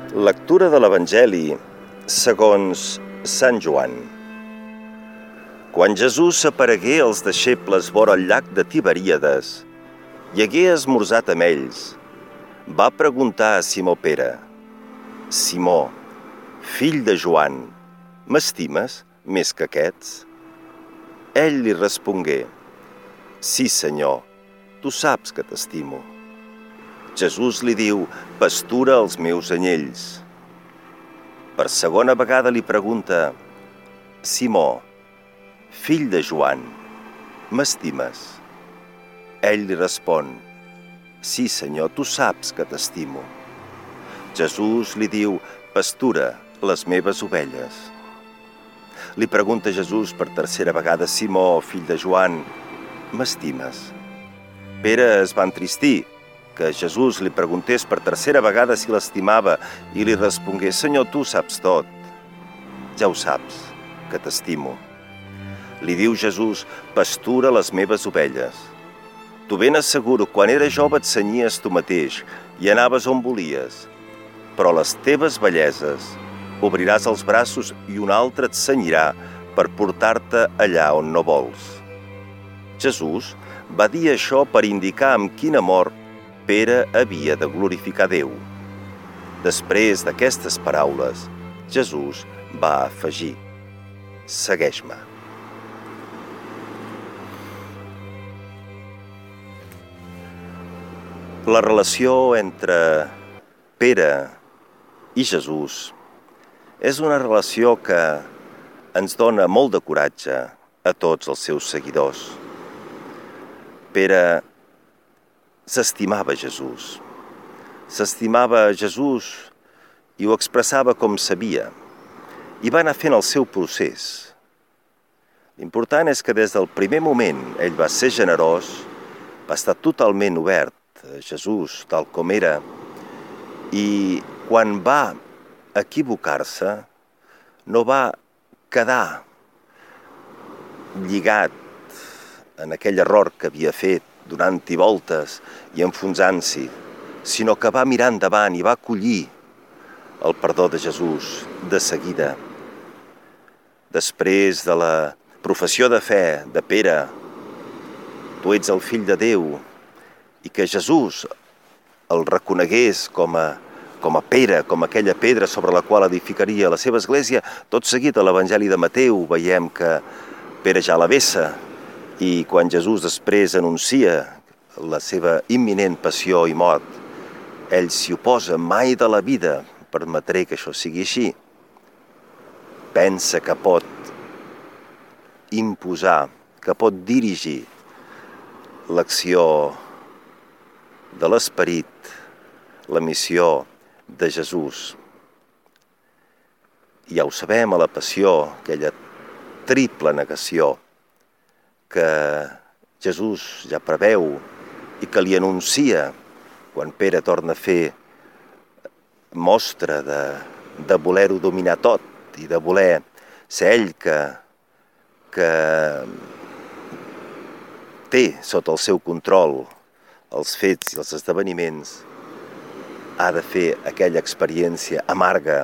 Lectura de l'Evangeli segons Sant Joan. Quan Jesús s'aparegué als deixebles vora el llac de Tiberíades i hagué esmorzat amb ells, va preguntar a Simó Pere: «Simó, fill de Joan, m'estimes més que aquests?» Ell li respongué: «Sí, Senyor, tu saps que t'estimo». Jesús li diu: «Pastura els meus anyells». Per segona vegada li pregunta: «Simó, fill de Joan, m'estimes?» Ell li respon: «Sí, Senyor, tu saps que t'estimo». Jesús li diu: «Pastura les meves ovelles». Li pregunta Jesús per tercera vegada: «Simó, fill de Joan, m'estimes?» Pere es va entristir que Jesús li preguntés per tercera vegada si l'estimava i li respongué: «Senyor, tu saps tot. Ja ho saps, que t'estimo». Li diu Jesús: «Pastura les meves ovelles». Tu ben asseguro, quan eres jove et cenyies tu mateix i anaves on volies, però les teves velleses obriràs els braços i un altre et cenyirà per portar-te allà on no vols. Jesús va dir això per indicar amb quin amor Pere havia de glorificar Déu. Després d'aquestes paraules, Jesús va afegir: «Segueix-me». La relació entre Pere i Jesús és una relació que ens dona molt de coratge a tots els seus seguidors. Pere s'estimava Jesús i ho expressava com sabia, i va anar fent el seu procés. L'important és que des del primer moment ell va ser generós, va estar totalment obert a Jesús tal com era, i quan va equivocar-se no va quedar lligat en aquell error que havia fet, donant-hi voltes i enfonsant-s'hi, sinó que va mirar endavant i va acollir el perdó de Jesús de seguida. Després de la professió de fe de Pere: «Tu ets el fill de Déu», i que Jesús el reconegués com a Pere, com aquella pedra sobre la qual edificaria la seva església, tot seguit a l'Evangeli de Mateu veiem que Pere ja la vessa, i quan Jesús després anuncia la seva imminent passió i mort, ell s'hi oposa: «Mai de la vida permetré que això sigui així». Pensa que pot imposar, que pot dirigir l'acció de l'Esperit, la missió de Jesús. Ja ho sabem, a la passió, aquella triple negació que Jesús ja preveu i que li anuncia quan Pere torna a fer mostra de voler-ho dominar tot i de voler ser ell que té sota el seu control els fets i els esdeveniments. Ha de fer aquella experiència amarga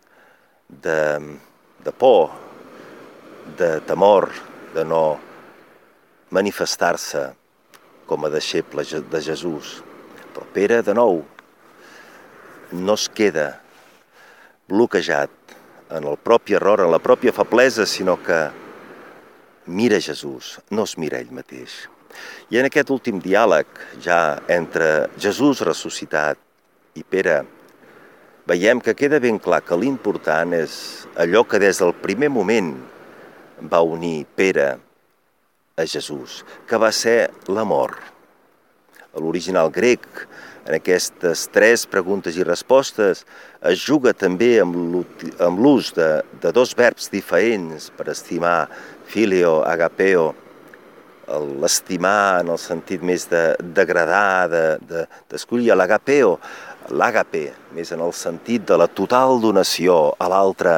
de por, de temor, de no manifestar-se com a deixeble de Jesús. Però Pere, de nou, no es queda bloquejat en el propi error, en la pròpia feblesa, sinó que mira Jesús, no es mira ell mateix. I en aquest últim diàleg, ja entre Jesús ressuscitat i Pere, veiem que queda ben clar que l'important és allò que des del primer moment va unir Pere a Jesús, que va ser l'amor. A l'original grec, en aquestes 3 preguntes i respostes, es juga també amb l'ús de 2 verbs diferents per estimar: filio, agapeo. L'estimar en el sentit més d'agradar, d'escollir. L'agapeo, l'àgape, més en el sentit de la total donació a l'altre,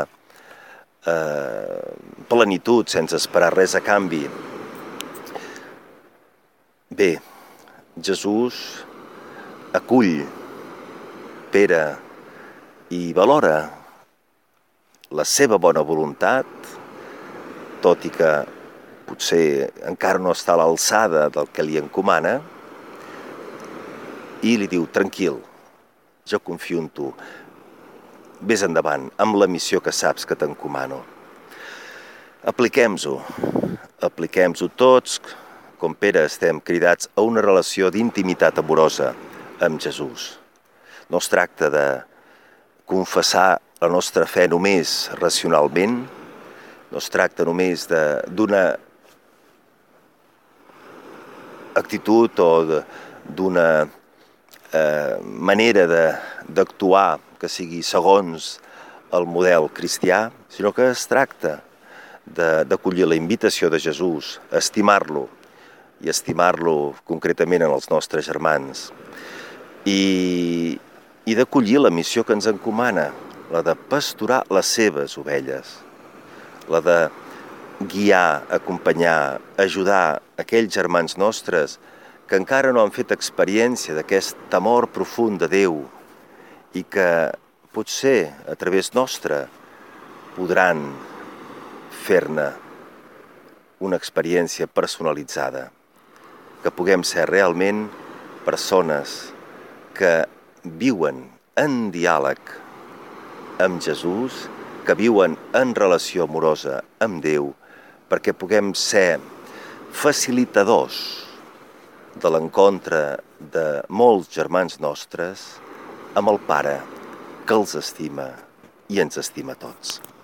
plenitud, sense esperar res a canvi. Bé, Jesús acull Pere i valora la seva bona voluntat, tot i que potser encara no està a l'alçada del que li encomana, i li diu: tranquil, jo confio en tu, vés endavant amb la missió que saps que t'encomano. Apliquem-ho tots. Com Pere estem cridats a una relació d'intimitat amorosa amb Jesús. No es tracta de confessar la nostra fe només racionalment, no es tracta només d'una actitud o d'una manera d'actuar que sigui segons el model cristià, sinó que es tracta d'acollir la invitació de Jesús, estimar-lo, i estimar-lo concretament en els nostres germans, i d'acollir la missió que ens encomana, la de pasturar les seves ovelles, la de guiar, acompanyar, ajudar aquells germans nostres que encara no han fet experiència d'aquest amor profund de Déu i que potser a través nostre podran fer-ne una experiència personalitzada, que puguem ser realment persones que viuen en diàleg amb Jesús, que viuen en relació amorosa amb Déu, perquè puguem ser facilitadors de l'encontre de molts germans nostres amb el Pare que els estima i ens estima a tots.